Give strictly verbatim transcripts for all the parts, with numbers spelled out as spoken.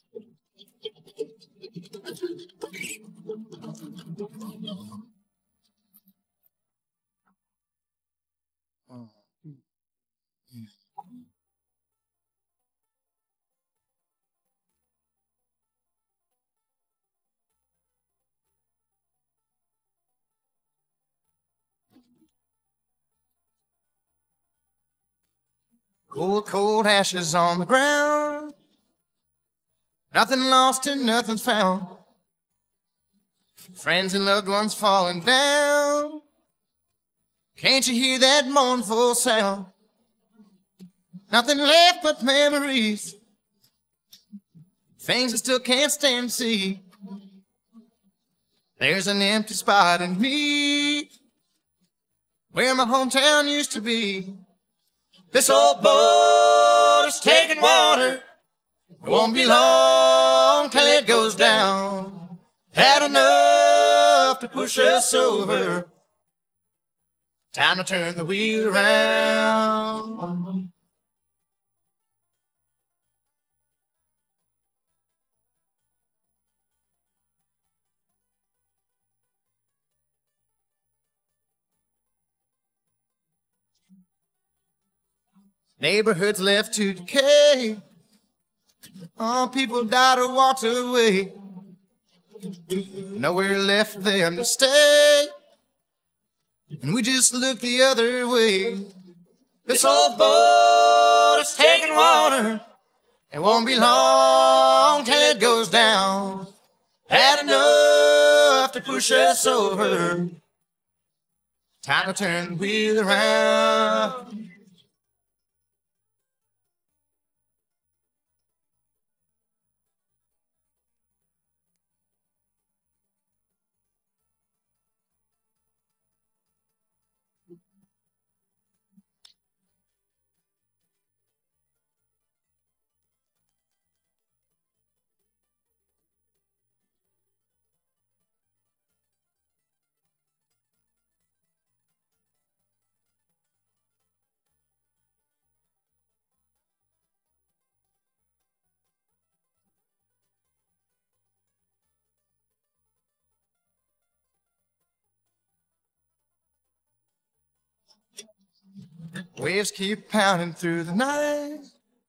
Cold, cold ashes on the ground. Nothing lost and nothing's found. Friends and loved ones falling down. Can't you hear that mournful sound? Nothing left but memories. Things I still can't stand to see. There's an empty spot in me where my hometown used to be. This old boat is taking water. It won't be long till it goes down. Had enough to push us over. Time to turn the wheel around. Neighborhoods left to decay. Oh, people died or walked away. Nowhere left for them to stay. And we just look the other way. This old boat is taking water. It won't be long till it goes down. Had enough to push us over. Time to turn the wheel around. Waves keep pounding through the night,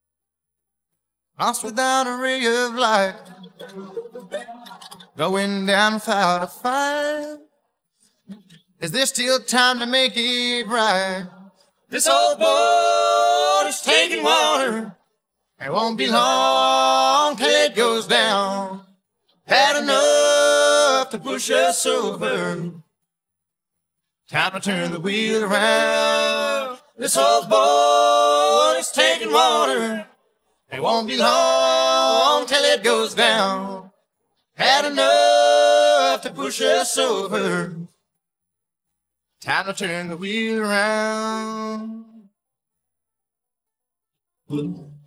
lost without a ray of light, going down without a fight. Is there still time to make it right? This old boat is taking water. It won't be long till it goes down. Had enough to push us over. Time to turn the wheel around. This old boat is taking water. It won't be long till it goes down. Had enough to push us over. Time to turn the wheel around.